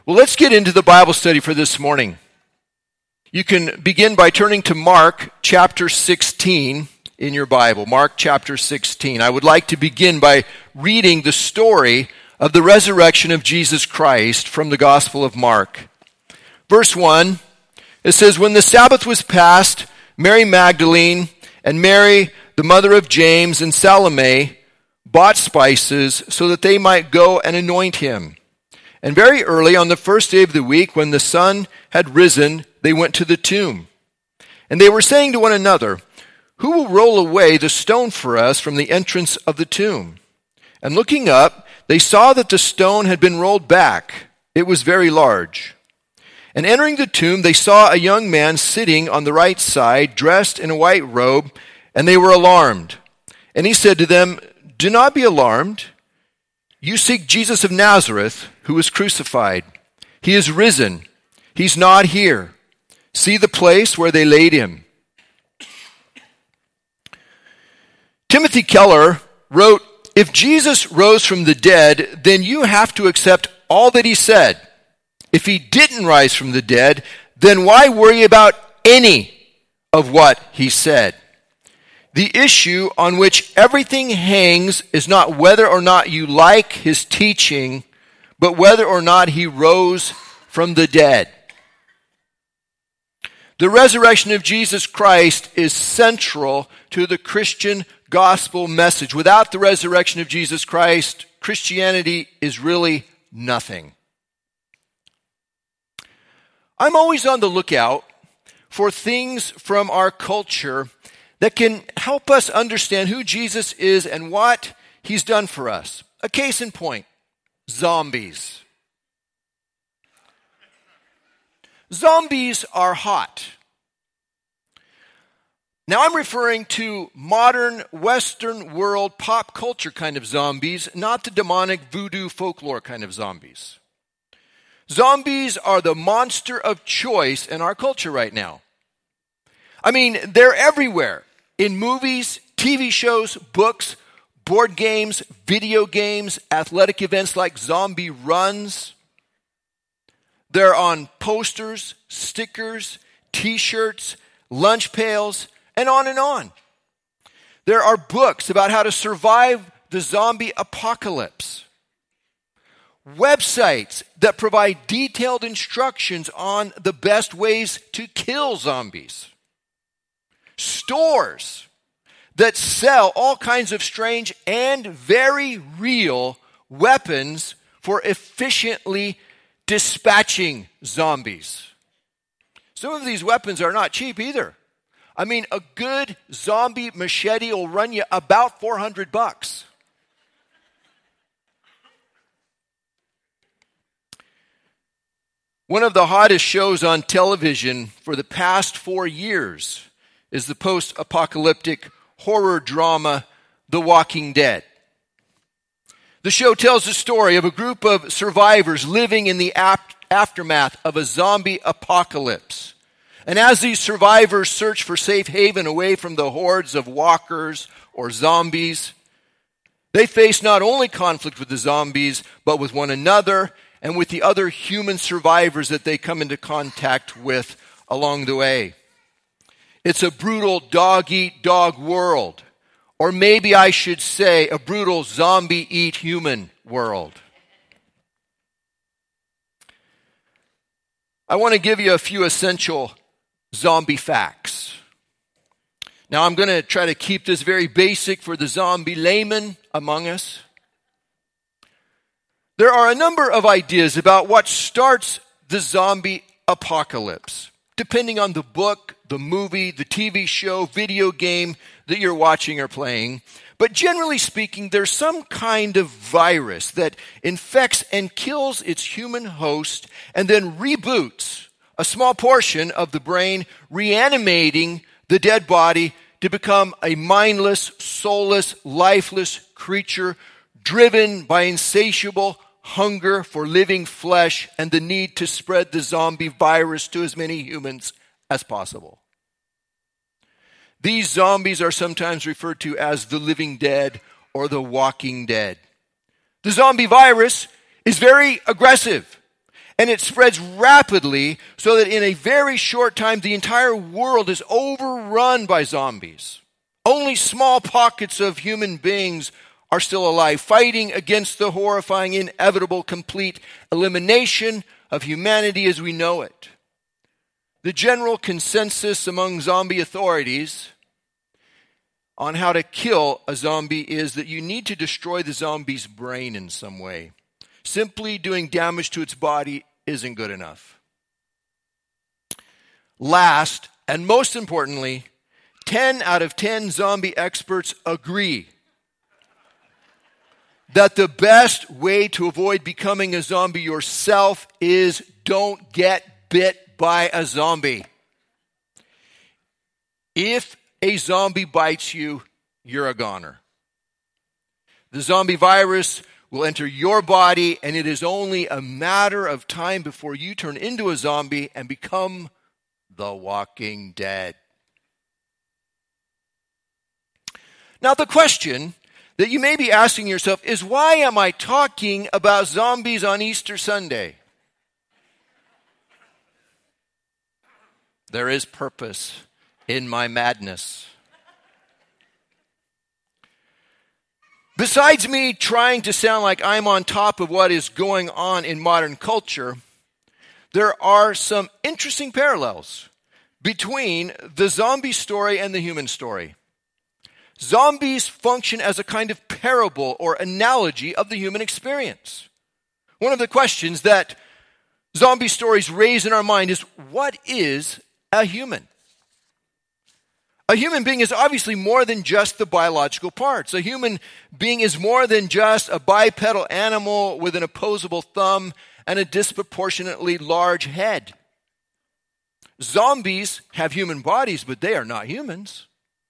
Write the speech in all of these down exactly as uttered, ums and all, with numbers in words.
Well, let's get into the Bible study for this morning. You can begin by turning to Mark chapter sixteen in your Bible. Mark chapter sixteen. I would like to begin by reading the story of the resurrection of Jesus Christ from the Gospel of Mark. Verse one, it says, "When the Sabbath was past, Mary Magdalene and Mary, the mother of James, and Salome bought spices so that they might go and anoint him. And very early on the first day of the week, when the sun had risen, they went to the tomb. And they were saying to one another, 'Who will roll away the stone for us from the entrance of the tomb?' And looking up, they saw that the stone had been rolled back. It was very large. And entering the tomb, they saw a young man sitting on the right side, dressed in a white robe, and they were alarmed. And he said to them, 'Do not be alarmed. You seek Jesus of Nazareth, who was crucified. He is risen. He's not here. See the place where they laid him.'" Timothy Keller wrote, "If Jesus rose from the dead, then you have to accept all that he said. If he didn't rise from the dead, then why worry about any of what he said? The issue on which everything hangs is not whether or not you like his teaching, but whether or not he rose from the dead." The resurrection of Jesus Christ is central to the Christian gospel message. Without the resurrection of Jesus Christ, Christianity is really nothing. I'm always on the lookout for things from our culture that can help us understand who Jesus is and what he's done for us. A case in point, zombies. Zombies are hot. Now I'm referring to modern Western world pop culture kind of zombies, not the demonic voodoo folklore kind of zombies. Zombies are the monster of choice in our culture right now. I mean, they're everywhere. In movies, T V shows, books, board games, video games, athletic events like zombie runs. They're on posters, stickers, t-shirts, lunch pails, and on and on. There are books about how to survive the zombie apocalypse. Websites that provide detailed instructions on the best ways to kill zombies. Stores that sell all kinds of strange and very real weapons for efficiently dispatching zombies. Some of these weapons are not cheap either. I mean, a good zombie machete will run you about four hundred bucks. One of the hottest shows on television for the past four years is the post-apocalyptic horror drama, The Walking Dead. The show tells the story of a group of survivors living in the ap- aftermath of a zombie apocalypse. And as these survivors search for safe haven away from the hordes of walkers or zombies, they face not only conflict with the zombies, but with one another and with the other human survivors that they come into contact with along the way. It's a brutal dog-eat-dog world. Or maybe I should say a brutal zombie-eat-human world. I want to give you a few essential zombie facts. Now I'm going to try to keep this very basic for the zombie layman among us. There are a number of ideas about what starts the zombie apocalypse, depending on the book, the movie, the T V show, video game that you're watching or playing. But generally speaking, there's some kind of virus that infects and kills its human host and then reboots a small portion of the brain, reanimating the dead body to become a mindless, soulless, lifeless creature driven by insatiable hunger for living flesh and the need to spread the zombie virus to as many humans as possible. These zombies are sometimes referred to as the living dead or the walking dead. The zombie virus is very aggressive, And it spreads rapidly so that in a very short time, the entire world is overrun by zombies. Only small pockets of human beings are still alive, fighting against the horrifying, inevitable, complete elimination of humanity as we know it. The general consensus among zombie authorities on how to kill a zombie is that you need to destroy the zombie's brain in some way. Simply doing damage to its body isn't good enough. Last, and most importantly, ten out of ten zombie experts agree that the best way to avoid becoming a zombie yourself is don't get bit by a zombie. If a zombie bites you, you're a goner. The zombie virus will enter your body, and it is only a matter of time before you turn into a zombie and become the Walking Dead. Now, the question that you may be asking yourself is, why am I talking about zombies on Easter Sunday? There is purpose in my madness. Besides me trying to sound like I'm on top of what is going on in modern culture, there are some interesting parallels between the zombie story and the human story. Zombies function as a kind of parable or analogy of the human experience. One of the questions that zombie stories raise in our mind is, what is a human? A human being is obviously more than just the biological parts. A human being is more than just a bipedal animal with an opposable thumb and a disproportionately large head. Zombies have human bodies, but they are not humans.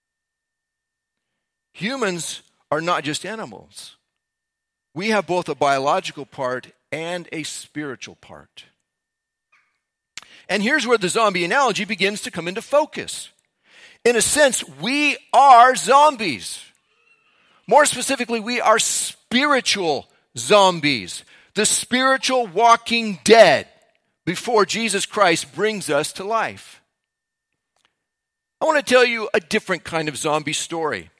Humans are not just animals. We have both a biological part and a spiritual part. And here's where the zombie analogy begins to come into focus. In a sense, we are zombies. More specifically, we are spiritual zombies. The spiritual walking dead before Jesus Christ brings us to life. I want to tell you a different kind of zombie story.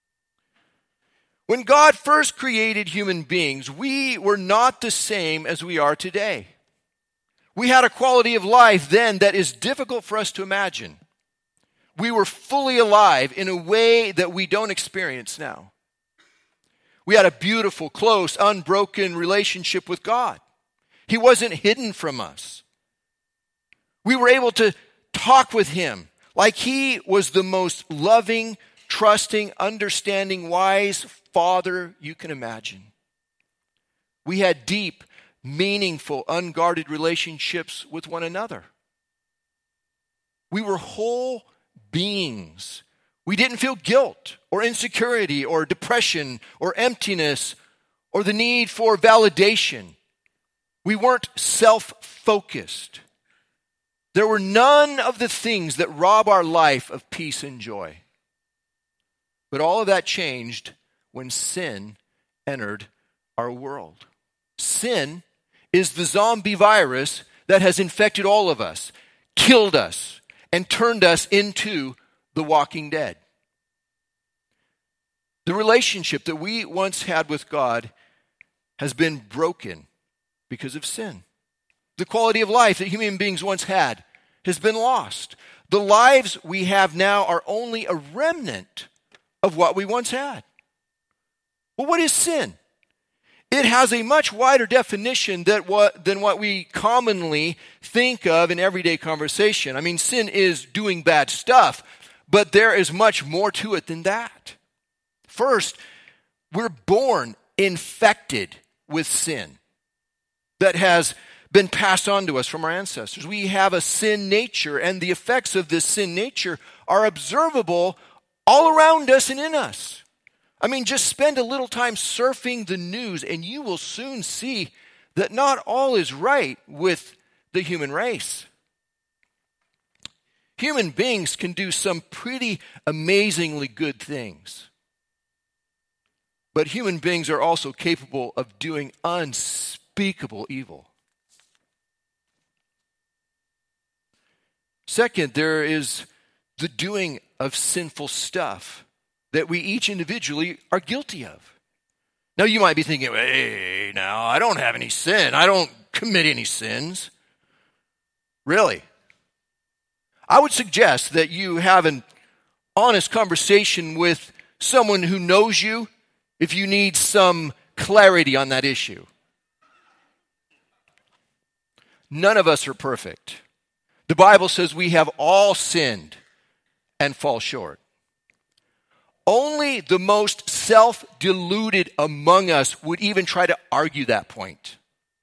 When God first created human beings, we were not the same as we are today. We had a quality of life then that is difficult for us to imagine. We were fully alive in a way that we don't experience now. We had a beautiful, close, unbroken relationship with God. He wasn't hidden from us. We were able to talk with Him like He was the most loving, trusting, understanding, wise Father you can imagine. We had deep, meaningful, unguarded relationships with one another. We were whole beings. We didn't feel guilt or insecurity or depression or emptiness or the need for validation. We weren't self-focused. There were none of the things that rob our life of peace and joy. But all of that changed when sin entered our world. Sin is the zombie virus that has infected all of us, killed us, and turned us into the walking dead. The relationship that we once had with God has been broken because of sin. The quality of life that human beings once had has been lost. The lives we have now are only a remnant of what we once had. Well, what is sin? It has a much wider definition than what, than what we commonly think of in everyday conversation. I mean, sin is doing bad stuff, but there is much more to it than that. First, we're born infected with sin that has been passed on to us from our ancestors. We have a sin nature, and the effects of this sin nature are observable all around us and in us. I mean, just spend a little time surfing the news and you will soon see that not all is right with the human race. Human beings can do some pretty amazingly good things. But human beings are also capable of doing unspeakable evil. Second, there is the doing of sinful stuff that we each individually are guilty of. Now, you might be thinking, hey, now, I don't have any sin. I don't commit any sins. Really? I would suggest that you have an honest conversation with someone who knows you if you need some clarity on that issue. None of us are perfect. The Bible says we have all sinned and fall short. Only the most self-deluded among us would even try to argue that point.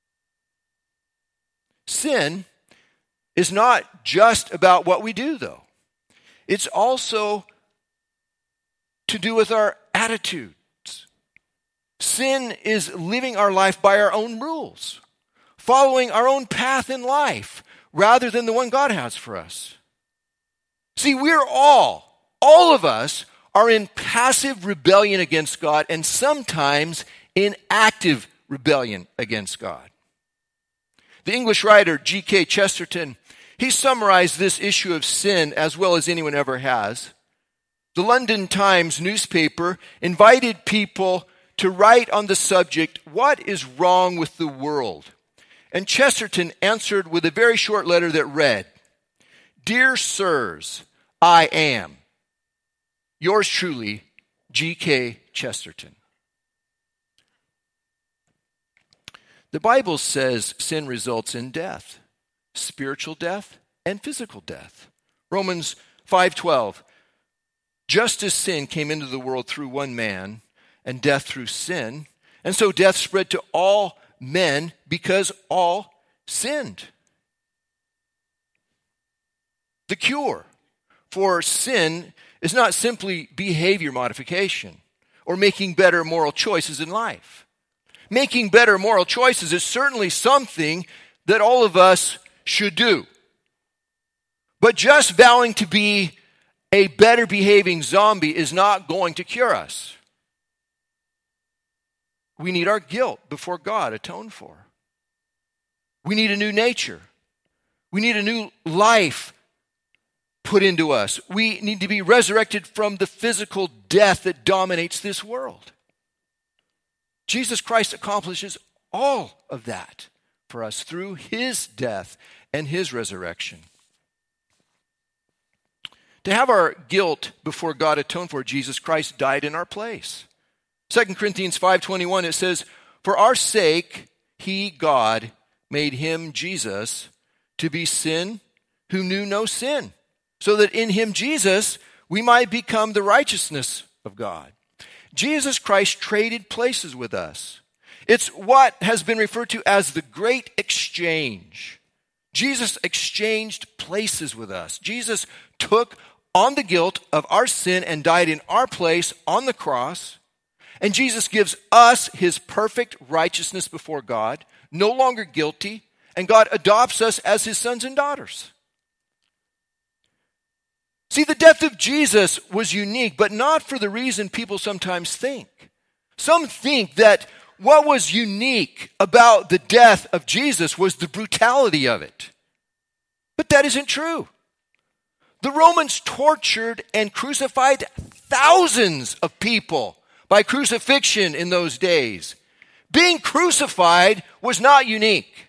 Sin is not just about what we do, though. It's also to do with our attitudes. Sin is living our life by our own rules, following our own path in life, rather than the one God has for us. See, we're all, all of us, are in passive rebellion against God and sometimes in active rebellion against God. The English writer G K Chesterton, he summarized this issue of sin as well as anyone ever has. The London Times newspaper invited people to write on the subject, "What is wrong with the world?" And Chesterton answered with a very short letter that read, "Dear Sirs, I am. Yours truly, G K Chesterton." The Bible says sin results in death, spiritual death and physical death. Romans five twelve, just as sin came into the world through one man, and death through sin, and so death spread to all men because all sinned. The cure for sin is not simply behavior modification or making better moral choices in life. Making better moral choices is certainly something that all of us should do. But just vowing to be a better behaving zombie is not going to cure us. We need our guilt before God atoned for. We need a new nature. We need a new life put into us. We need to be resurrected from the physical death that dominates this world. Jesus Christ accomplishes all of that for us through his death and his resurrection. To have our guilt before God atoned for, Jesus Christ died in our place. Second Corinthians five twenty-one, it says, "For our sake, he, God, made him, Jesus, to be sin who knew no sin, so that in him, Jesus, we might become the righteousness of God." Jesus Christ traded places with us. It's what has been referred to as the great exchange. Jesus exchanged places with us. Jesus took on the guilt of our sin and died in our place on the cross. And Jesus gives us his perfect righteousness before God, no longer guilty, and God adopts us as his sons and daughters. See, the death of Jesus was unique, but not for the reason people sometimes think. Some think that what was unique about the death of Jesus was the brutality of it. But that isn't true. The Romans tortured and crucified thousands of people by crucifixion in those days. Being crucified was not unique.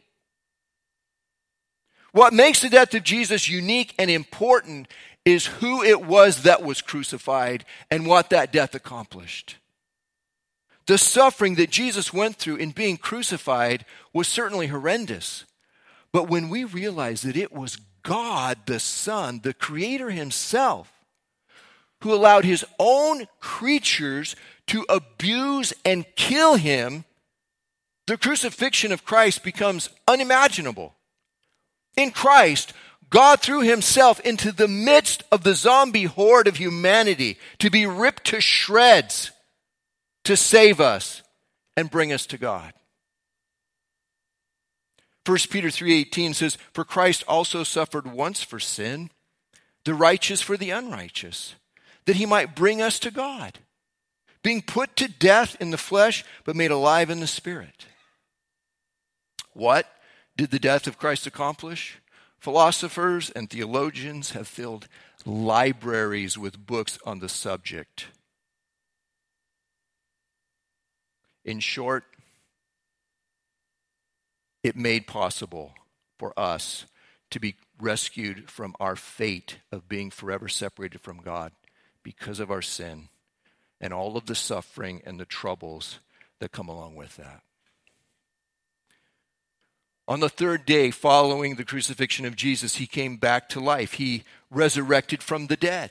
What makes the death of Jesus unique and important is who it was that was crucified and what that death accomplished. The suffering that Jesus went through in being crucified was certainly horrendous. But when we realize that it was God the Son, the Creator himself, who allowed his own creatures to abuse and kill him, the crucifixion of Christ becomes unimaginable. In Christ, God threw himself into the midst of the zombie horde of humanity to be ripped to shreds to save us and bring us to God. First Peter three eighteen says, "For Christ also suffered once for sin, the righteous for the unrighteous, that he might bring us to God, being put to death in the flesh, but made alive in the Spirit." What did the death of Christ accomplish? Philosophers and theologians have filled libraries with books on the subject. In short, it made possible for us to be rescued from our fate of being forever separated from God because of our sin and all of the suffering and the troubles that come along with that. On the third day following the crucifixion of Jesus, he came back to life. He resurrected from the dead.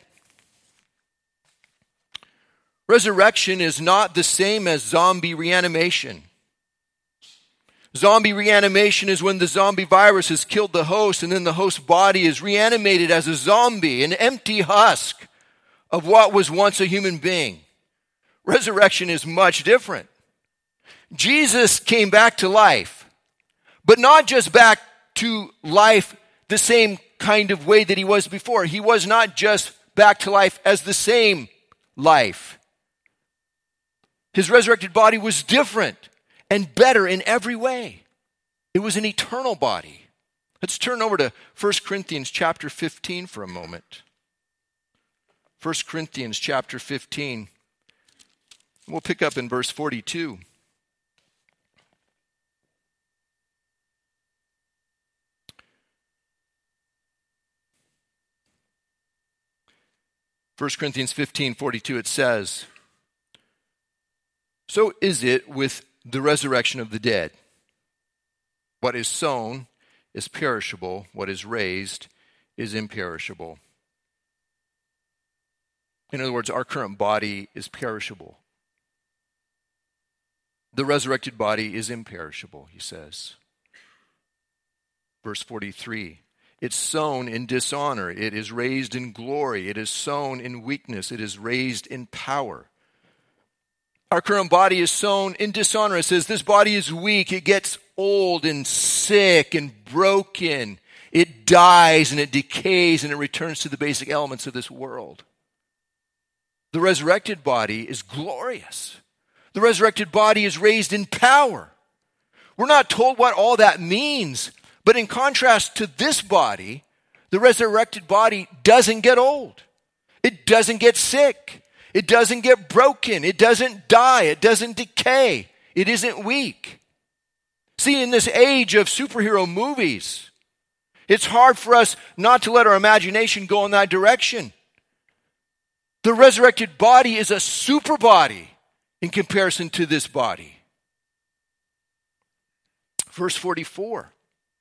Resurrection is not the same as zombie reanimation. Zombie reanimation is when the zombie virus has killed the host and then the host's body is reanimated as a zombie, an empty husk of what was once a human being. Resurrection is much different. Jesus came back to life, but not just back to life the same kind of way that he was before. He was not just back to life as the same life. His resurrected body was different and better in every way. It was an eternal body. Let's turn over to First Corinthians chapter fifteen for a moment. First Corinthians chapter fifteen. We'll pick up in verse forty-two. First Corinthians fifteen forty-two, it says, "So is it with the resurrection of the dead. What is sown is perishable. What is raised is imperishable." In other words, our current body is perishable. The resurrected body is imperishable, he says. Verse forty-three, "It's sown in dishonor. It is raised in glory. It is sown in weakness. It is raised in power." Our current body is sown in dishonor. It says this body is weak. It gets old and sick and broken. It dies and it decays and it returns to the basic elements of this world. The resurrected body is glorious. The resurrected body is raised in power. We're not told what all that means, but in contrast to this body, the resurrected body doesn't get old. It doesn't get sick. It doesn't get broken. It doesn't die. It doesn't decay. It isn't weak. See, in this age of superhero movies, it's hard for us not to let our imagination go in that direction. The resurrected body is a super body in comparison to this body. Verse forty-four.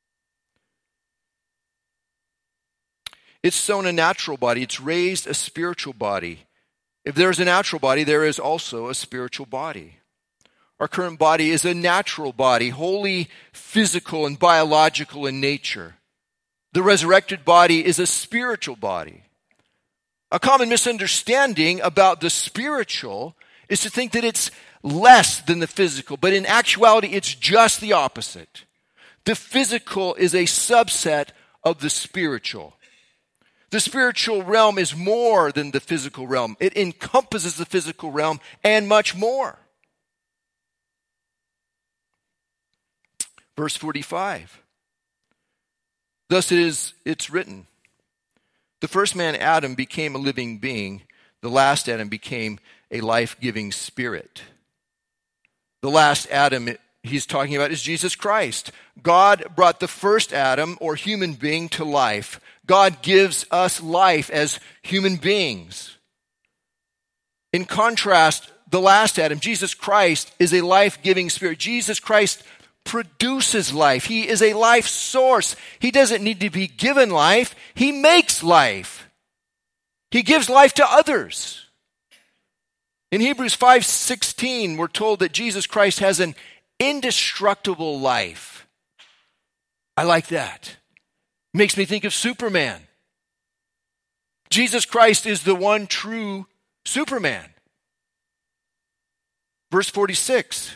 It's sown a natural body. It's raised a spiritual body. If there is a natural body, there is also a spiritual body. Our current body is a natural body, wholly physical and biological in nature. The resurrected body is a spiritual body. A common misunderstanding about the spiritual is to think that it's less than the physical, but in actuality, it's just the opposite. The physical is a subset of the spiritual. The spiritual realm is more than the physical realm. It encompasses the physical realm and much more. Verse forty-five. Thus it is, it's written, the first man, Adam, became a living being. The last Adam became a life-giving spirit. The last Adam he's talking about is Jesus Christ. God brought the first Adam, or human being, to life. God gives us life as human beings. In contrast, the last Adam, Jesus Christ, is a life-giving spirit. Jesus Christ produces life. He is a life source. He doesn't need to be given life. He makes life. He gives life to others. In Hebrews five sixteen, we're told that Jesus Christ has an indestructible life. I like that. Makes me think of Superman. Jesus Christ is the one true Superman. Verse forty-six.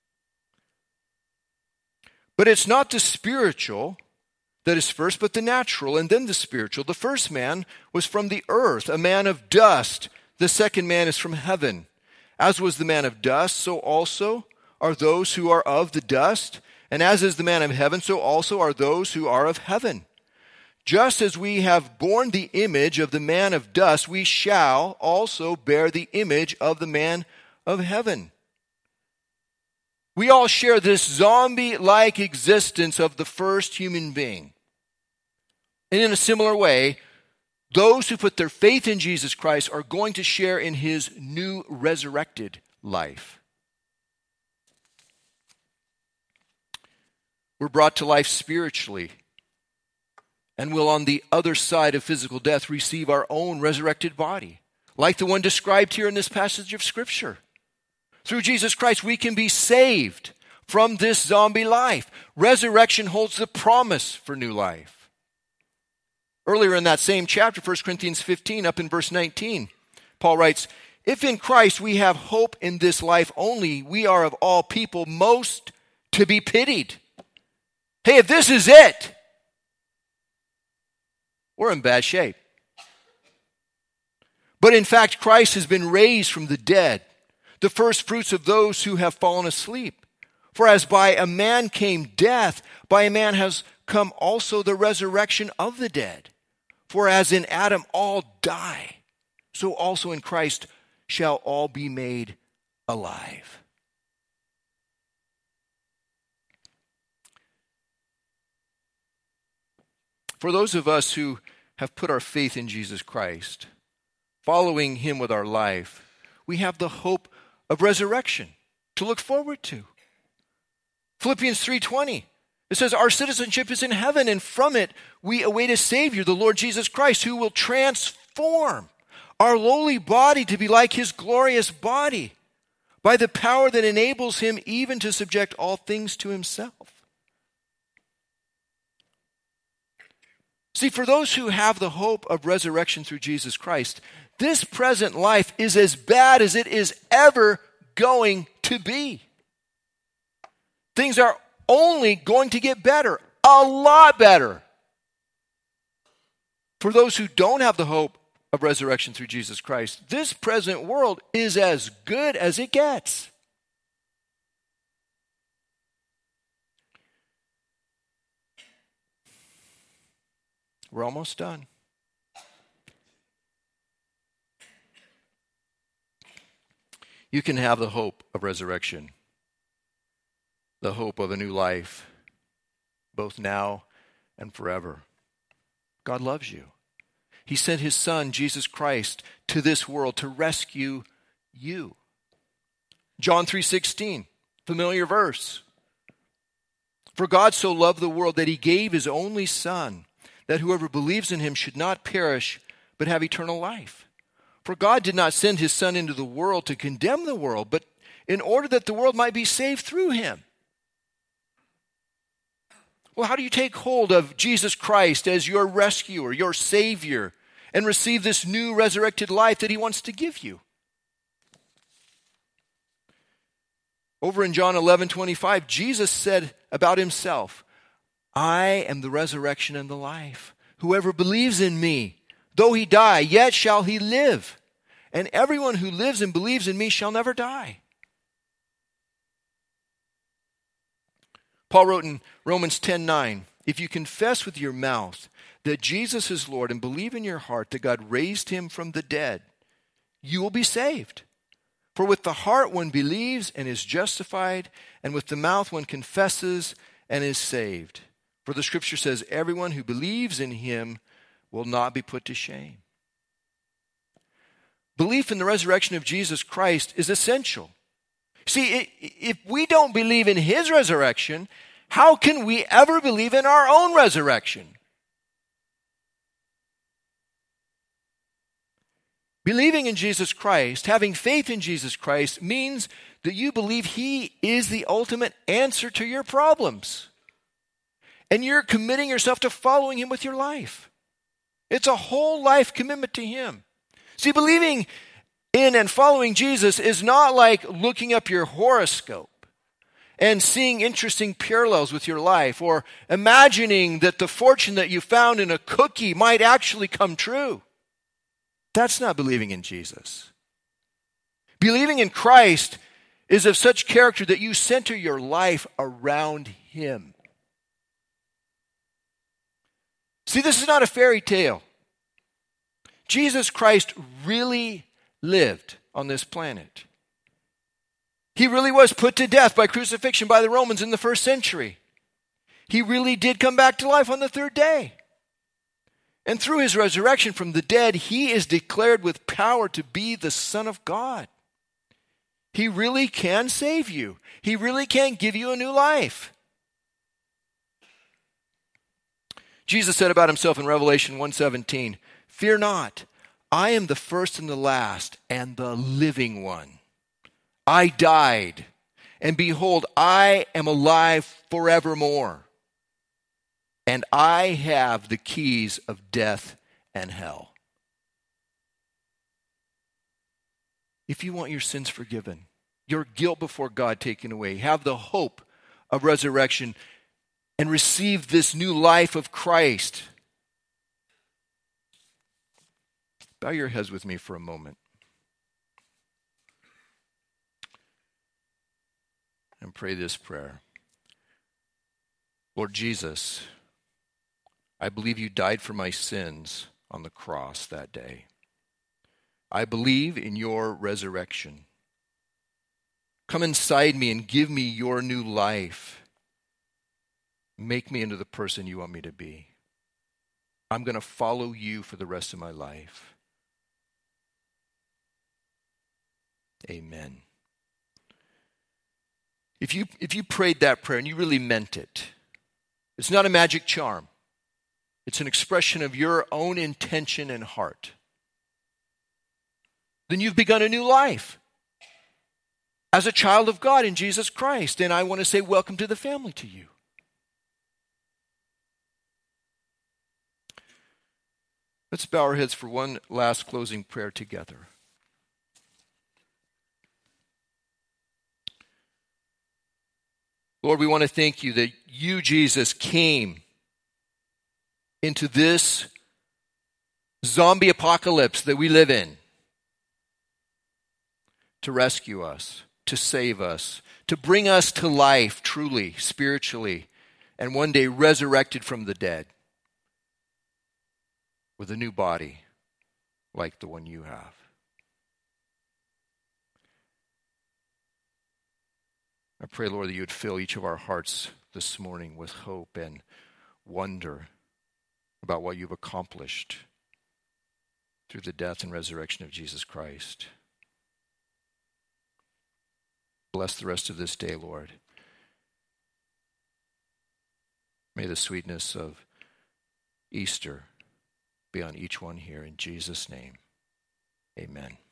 But it's not the spiritual that is first, but the natural, and then the spiritual. The first man was from the earth, a man of dust. The second man is from heaven. As was the man of dust, so also are those who are of the dust. And as is the man of heaven, so also are those who are of heaven. Just as we have borne the image of the man of dust, we shall also bear the image of the man of heaven. We all share this zombie-like existence of the first human being. And in a similar way, those who put their faith in Jesus Christ are going to share in his new resurrected life. We're brought to life spiritually, and will on the other side of physical death receive our own resurrected body, like the one described here in this passage of Scripture. Through Jesus Christ, we can be saved from this zombie life. Resurrection holds the promise for new life. Earlier in that same chapter, First Corinthians fifteen, up in verse nineteen, Paul writes, "If in Christ we have hope in this life only, we are of all people most to be pitied." Hey, if this is it, we're in bad shape. But in fact, Christ has been raised from the dead, the first fruits of those who have fallen asleep. For as by a man came death, by a man has come also the resurrection of the dead. For as in Adam all die, so also in Christ shall all be made alive. For those of us who have put our faith in Jesus Christ, following him with our life, we have the hope of resurrection to look forward to. Philippians three twenty, it says, "Our citizenship is in heaven, and from it we await a Savior, the Lord Jesus Christ, who will transform our lowly body to be like his glorious body, by the power that enables him even to subject all things to himself." See, for those who have the hope of resurrection through Jesus Christ, this present life is as bad as it is ever going to be. Things are only going to get better, a lot better. For those who don't have the hope of resurrection through Jesus Christ, this present world is as good as it gets. We're almost done. You can have the hope of resurrection, the hope of a new life, both now and forever. God loves you. He sent his Son, Jesus Christ, to this world to rescue you. John three sixteen, familiar verse. "For God so loved the world that he gave his only Son, that whoever believes in him should not perish, but have eternal life. For God did not send his Son into the world to condemn the world, but in order that the world might be saved through him." Well, how do you take hold of Jesus Christ as your rescuer, your Savior, and receive this new resurrected life that he wants to give you? Over in John eleven twenty-five, Jesus said about himself, "I am the resurrection and the life. Whoever believes in me, though he die, yet shall he live. And everyone who lives and believes in me shall never die." Paul wrote in Romans ten nine, "If you confess with your mouth that Jesus is Lord and believe in your heart that God raised him from the dead, you will be saved. For with the heart one believes and is justified, and with the mouth one confesses and is saved. For the scripture says, everyone who believes in him will not be put to shame." Belief in the resurrection of Jesus Christ is essential. See, if we don't believe in his resurrection, how can we ever believe in our own resurrection? Believing in Jesus Christ, having faith in Jesus Christ, means that you believe he is the ultimate answer to your problems. And you're committing yourself to following him with your life. It's a whole life commitment to him. See, believing in and following Jesus is not like looking up your horoscope and seeing interesting parallels with your life, or imagining that the fortune that you found in a cookie might actually come true. That's not believing in Jesus. Believing in Christ is of such character that you center your life around him. See, this is not a fairy tale. Jesus Christ really lived on this planet. He really was put to death by crucifixion by the Romans in the first century. He really did come back to life on the third day. And through his resurrection from the dead, he is declared with power to be the Son of God. He really can save you. He really can give you a new life. Jesus said about himself in Revelation one seventeen, "Fear not, I am the first and the last and the living one. I died, and behold, I am alive forevermore. And I have the keys of death and hell." If you want your sins forgiven, your guilt before God taken away, have the hope of resurrection, and receive this new life of Christ, bow your heads with me for a moment. And pray this prayer. Lord Jesus, I believe you died for my sins on the cross that day. I believe in your resurrection. Come inside me and give me your new life. Make me into the person you want me to be. I'm going to follow you for the rest of my life. Amen. If you, if you prayed that prayer and you really meant it, it's not a magic charm. It's an expression of your own intention and heart. Then you've begun a new life as a child of God in Jesus Christ. And I want to say welcome to the family to you. Let's bow our heads for one last closing prayer together. Lord, we want to thank you that you, Jesus, came into this zombie apocalypse that we live in to rescue us, to save us, to bring us to life truly, spiritually, and one day resurrected from the dead with a new body like the one you have. I pray, Lord, that you would fill each of our hearts this morning with hope and wonder about what you've accomplished through the death and resurrection of Jesus Christ. Bless the rest of this day, Lord. May the sweetness of Easter be on each one here. In Jesus' name, amen.